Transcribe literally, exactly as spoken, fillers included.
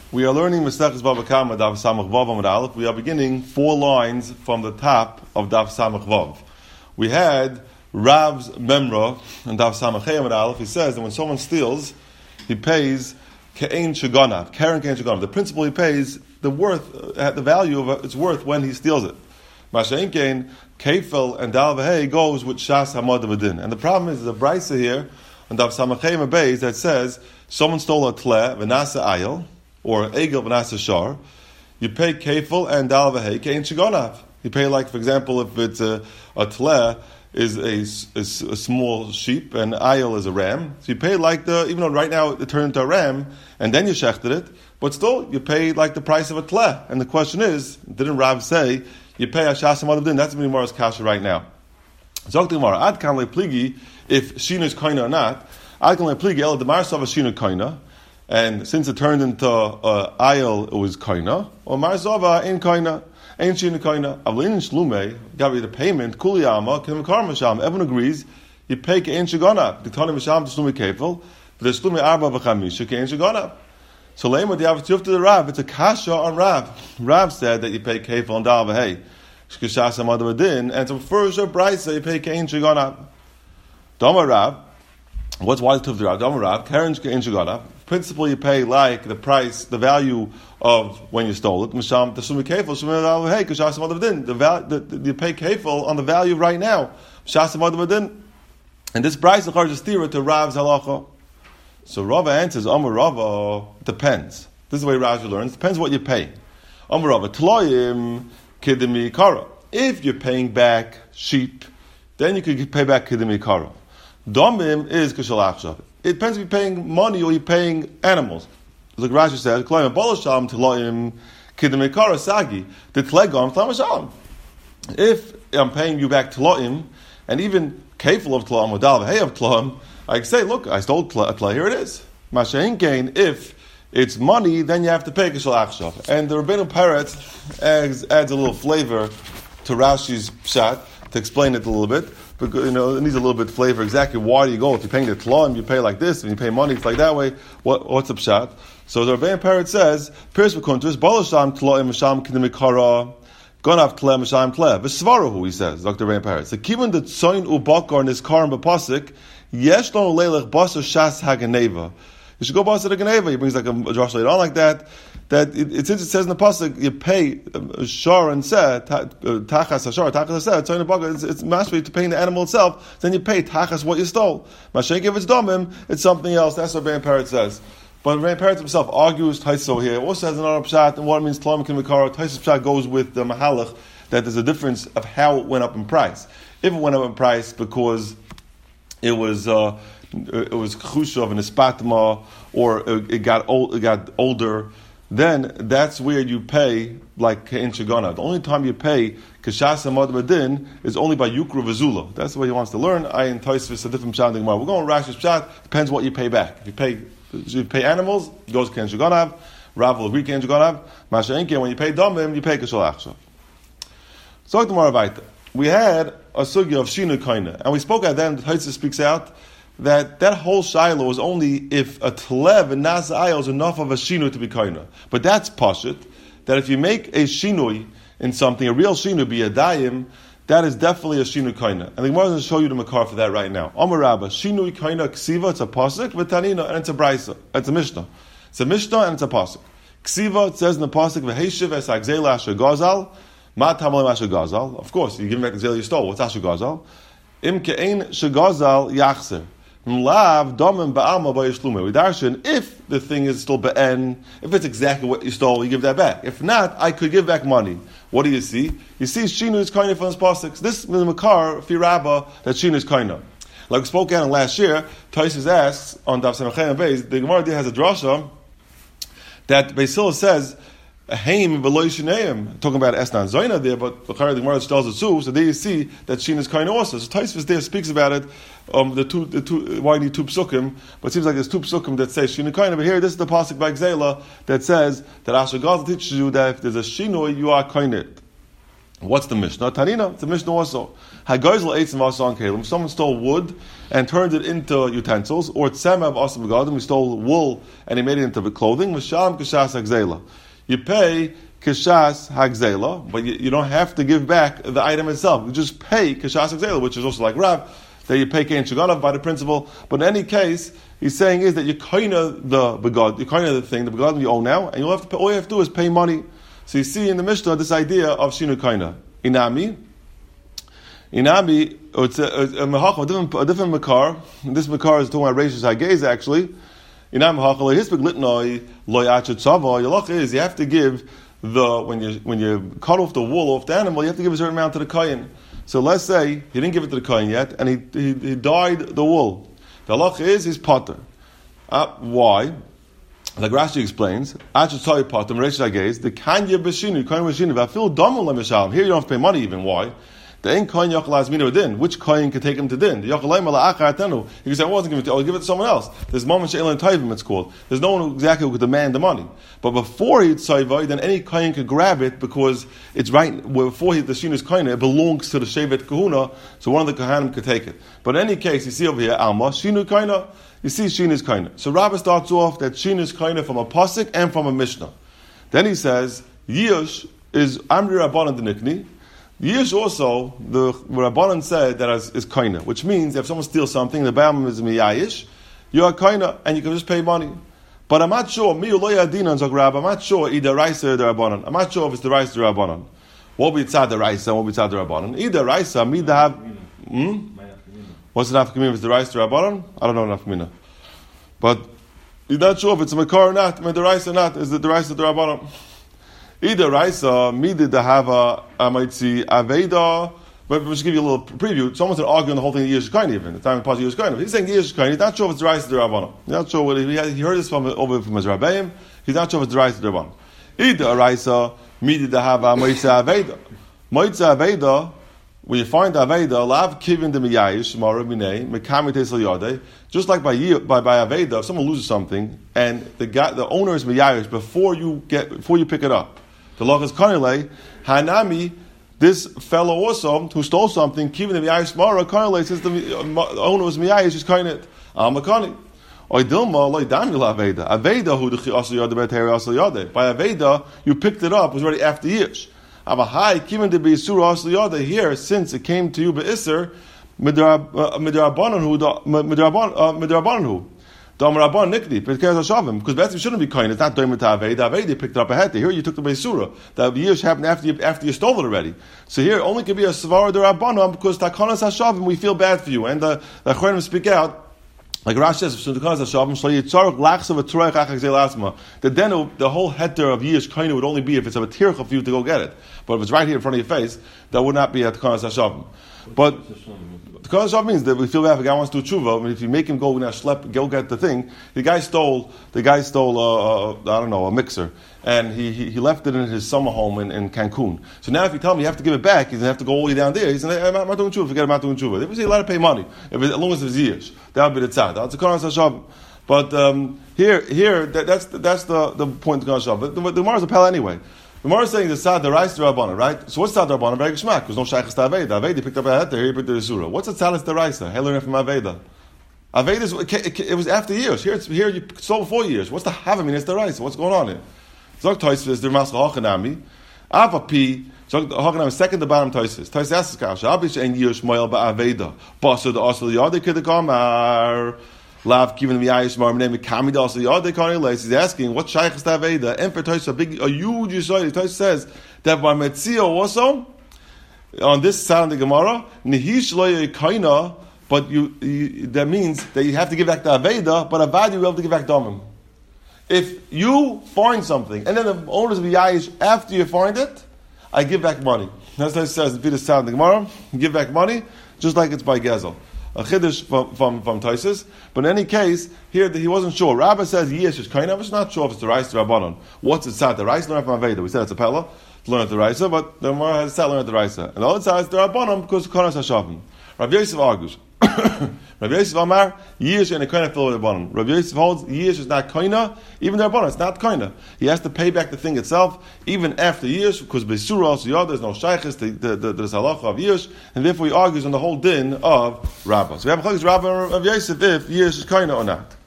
We are learning Maseches Bava Kama Daf Samach Vav Amud Aleph. We are beginning four lines from the top of Daf Samach Vav. We had Rav's Memra and Daf Samach Hey Amud Aleph. He says that when someone steals, he pays Ke'en Shaganav, Karen Ke'en Shaganav. The principal he pays the worth, at the value of its worth when he steals it. Masha'in Kein Kefel and Dal V'Hei goes with Shas Hamad V'Din. And the problem is, there's a brisa here on Daf Samach Hey Amud Beis that says someone stole a tle v'nasa ayil or egel v'nasa shar. You pay kefil and dal v'hei kein shaganav. You pay, like, for example, if it's a, a tle is a, a, a small sheep and ayil is a ram. So you pay like the, even though right now it turned into a ram and then you shechted it, but still you pay like the price of a tle. And the question is, didn't Rav say you pay ashas hamad din? That's the Gemara's kasha right now. Zok the Gemara, ad kan le pligi, if shina is koina or not. Ad kan le pligi el demar sav shina koina. And since it turned into uh, ayil, it was koina. Or marzava in koina, ain't shina koina. Avlin shlume, got the payment. Kuliyama kim karma sham. Everyone agrees. You pay kein shagana. The tani misham to shlume kefil. The shlume arba v'chamisha kein shagana. So lema the avatuf to the Rav. It's a kasha on Rav. Rav said that you pay kefil and dal v'hei. Shkishas hamad v'din. And so first your brisa you pay kein shagana. Dama Rav. What's why to the Rav? Dama Rav. Karen kein shagana. Principally, you pay like the price, the value of when you stole it. Misham tasumi kefil shemir dal v'hei kishas hamad v'din. The value, you pay kefil on the value right now. Shas hamad v'din. And this price is a steer to Rav's halacha. So Rava answers, Amar Rava, depends. This is the way Rav learns. Depends what you pay. Amar Rava, tloyim kidimi kara. If you're paying back sheep, then you could pay back kidimi kara. Domim is kishalachshav. It depends if you're paying money or you're paying animals. Like Rashi says, tloyim bolasham tloyim kidimi kara sagi. The tlegam tlamasham. If I'm paying you back tloyim, and even kefil of tloim or dal v'hei of tloim, I can say, look, I stole a play, here it is. Masha'in Kain, if it's money, then you have to pay Kishal Achshav. And the Rabbeinu Peretz adds, adds a little flavor to Rashi's pshat, to explain it a little bit. Because, you know, it needs a little bit of flavor. Exactly why do you go? If you're paying the tlaim, you pay like this. If you pay money, it's like that way. What, what's the pshat? So the Rabbeinu Peretz says, Pirs v'kuntus, Balasham tlaim misham k'demikara, Gonav tle misham tle. V'svarahu, he says, Doctor Rabbeinu Peretz. The kibbun the tzoin ubakar in his karim b'pasik, Yesh lo leilech basar shas haganeva. You should go basar haganeva. He brings like a, a drush later on like that. That it, it, since it says in the pasuk, you pay uh, shar and seh, tachas hashar, tachas seh. It's it's, it's mashvi to paying the animal itself. Then you pay tachas what you stole. Mashenk if it's domim, it's something else. That's what Rabbeinu Peretz says. But Rabbeinu Peretz himself argues Taiso here. Also has another pshat and what it means tlam kimikara. Taiso's pshat goes with the mahalach that there's a difference of how it went up in price. If it went up in price because it was uh, it was chushav and ispatma, or it, it got old, it got older, then that's where you pay like kein shagana. The only time you pay kashas hamad v'din is only by yukra v'zula. That's the way he wants to learn. I in Tosfos a different pshat. We're going Rashi's pshat. Depends what you pay back. If you pay if you pay animals, it goes kein shaganav. Rav will agree kein shaganav. Masha'inke, when you pay domim, you pay kashal achshav. So tomorrow weiter. We had a sugya of shinu koina, and we spoke at them. The Tosfos speaks out that that whole shiloh was only if a tlev and nasa ayil is enough of a shinu to be koina. But that's pashut, that if you make a shinui in something, a real shinu be a dayim, that is definitely a shinu koina. And the Gemara is going to show you the makar for that right now. Amar Rabba, shinui koina ksiva, it's a pasuk, v'tanina, and it's a brisa, it's a mishnah. It's a mishnah and it's a pasuk. Ksiva, it says in the pasuk, v'heishiv es agzela asher gazal. Of course, you give him back the zeal you stole. What's Asher Gazal? Im ke'ein shegazal yachzer. Mlav domim ba'alma ba'yishlume. We darshan, if the thing is still be'en, if it's exactly what you stole, you give that back. If not, I could give back money. What do you see? You see Shinu is koina from his pasuk. This is the makar fi Rabba that Shinu is koina. Like we spoke on last year, Tosfos asks on Daf Samach Beis, the Gemara has a drasha that Basil says, Haim v'loishineim, talking about Esnan Zoina there, but the Gemara tells it too. So there you see that Shin is kind also. So Tosfos there speaks about it. Um, the two, the two, why you need two psukim? But it seems like there's two psukim that say Shin is kind. But here, this is the pasuk by Gzela that says that Asher Gazal teaches you that if there's a shinoi, you are koinit. What's the Mishnah? Tanina, it's a Mishnah also. Hagozel eitz and vasa on kelim. Someone stole wood and turned it into utensils, or tzema of asa begadim. We stole wool and he made it into clothing. Misham kishas hagzela. You pay kishas hagzela, but you, you don't have to give back the item itself. You just pay kishas hagzela, which is also like Rav, that you pay kein shaganav by the principle. But in any case, he's saying is that you kaina the begad, you kaina the thing, the begadim you owe now, and you'll have to pay, all you have to do is pay money. So you see in the Mishnah this idea of shinu kaina. Inami, Inami, it's a, a, a, a different, a different makar. This makar is talking about rachis hagez actually. Inami hachal hispik litnoi loy achet tzava. Your loch is you have to give the when you when you cut off the wool off the animal, you have to give a certain amount to the kohen. So let's say he didn't give it to the kohen yet, and he he, he dyed the wool. The loch is he's potter. Uh, why? Like Rashi explains, the kanya b'shinu, kohen b'shinu, v'afil damu l'mishal. Here you don't have to pay money even. Why? The ain't kohen yochel azminu din. Which kohen can take him to din? The yochel leima la'achar atenu. He can say, I wasn't giving it to you, I'll give it to someone else. There's moment she'elan toivim, it's called. There's no one who exactly who could demand the money. But before he'd tzayvah, then any kohen could grab it because it's right, before he, the shinus kohen, it belongs to the shevet kahuna, so one of the kohanim could take it. But in any case, you see over here, alma, shinu kohen, you see Shin is kaina. So Rabbah starts off that Shin is kaina from a pasuk and from a Mishnah. Then he says Yish is Amri Rabbanan Denikni. Yish also the Rabbanan said that is, is kaina, which means if someone steals something, the Bam is miyayish, you are kaina and you can just pay money. But I'm not sure. Mi uloy adinan zok Rabbah. I'm not sure either Raisa or the Rabbanan. I'm not sure if it's the Raisa or the Rabbanan. What will be tzad the Raisa? What will be tzad the Rabbanan? Either Raisa, mi dahab. Hmm? What's the nafkamina? If it's the rice to Rabbanon? I don't know nafkamina. But you're not sure if it's a makar or not, the rice or not. Is it the rice to the Rabbanon? Either rice, me did the have a, I might see Aveda, but we'll just give you a little preview. Someone's arguing the whole thing Yish Kain even. The time of Yish Kain. He's saying Yish Kain. He's not sure if it's the rice to the Rabbanon. He's not sure what he, he heard this from over from his Rabbeim. He's not sure if it's the rice to the Rabbanon. Either rice, me did the have a Moitza Aveda. Moitza Aveda. When you find Aveda, lav kivin de miyayish mara minei mekami tesel yodei. Just like by by by Aveda, if someone loses something and the guy, the owner is miyayish before you get before you pick it up, the law is kanile hanami. This fellow also who stole something, kivin de miyayish mara kanile says the owner was miyayish is kainit amakani. Oy dilma loy dami la Aveda. Aveda who the asal yodei beteri asal yodei. By Aveda, you picked it up. It was already after yish. Here, since it came to you be'isr, midrabanan hu, Damaraban nikdi, because that's you shouldn't be kind. It's not doimah ta'aveda. Aveda picked it up ahead. Here you took the beisura. The years happened after you after you stole it already. So here only can be a svara derabanan because takanas hashavim we feel bad for you, and the the chorim speak out. Like Rashi says, the then the whole heter of Yish Kainu would only be if it's a tircha for you to go get it. But if it's right here in front of your face, that would not be at Takanas Hashavim. But Takanas Hashavim means that we feel bad if a guy wants to do tshuva. I mean, if you make him go now schlep, go get the thing. The guy stole. The guy stole. A, a, I don't know, a mixer, and he, he he left it in his summer home in, in Cancun. So now, if you tell him you have to give it back, he's gonna have to go all the way down there. He's gonna, I'm not doing tshuva. Forget about doing tshuva. If you say let it pay money, if it, as long as it's Yish, that would be the tzad. That's a Takanas Hashavim. But um, here, here, that, that's that's the the point of Takanas Hashavim. But the, the Gemara is a pal anyway. The Gemara is saying the sad the rice the Rabbanan, right? So what's sad the Rabbanan? Very geschmack. There's no shaykhs to Aveda. Aveda picked up a heter. Here he picked up the surah. What's the talis the rice? He learned from Aveda. Aveda is it was after years. Here it's here you stole four years. What's the havamina? It's the rice. What's going on here? Zog Toysis is the Maskal Hachanami. Ava P. Zog Hachanami second the bottom Toysis. Toysis asks Kasha. Abish and Yish Moel ba Aveda. Basud the Asal Yadi Kidakamar. Lav given me Ayish Mar name Kamid also Yadi Kanil. He's asking what shaykh is Aveda? And for Toysis a big a huge Yisrael. Toysis says that by Metzia also on this side of the Gemara Nihish Loya Kaina. But you, you, that means that you have to give back the Aveda, but Avadi you have to give back Domim. If you find something, and then the owners of the Yayish, after you find it, I give back money. That's what it says in Peter's Sound, the Gemara, give back money, just like it's by Gezel. A Chiddush from, from, from Taisus. But in any case, here he wasn't sure. Rabbi says, yes, it's kind of, it's not sure if it's the rice to Rabbanon. What's it sad? The rice, learn from Aveda. We said it's a Pella, to learn at the rice, but the Gemara has said learn at the rice. And the other side is the Rabbanon, because it's Konas HaShavim. Rabbi Yosef argues, Rabbi Yosef Amar, Yish and a koina fill with the bottom. Rabbi Yosef holds Yish is not koina, even their bottom, it's not koina. He has to pay back the thing itself, even after Yish, because Besura also Yod, there's no shaykhis, the the the, the halacha of Yish, and therefore he argues on the whole din of Rabbah. So we have a Chagis Rabbah of Yosef if Yish is koina or not.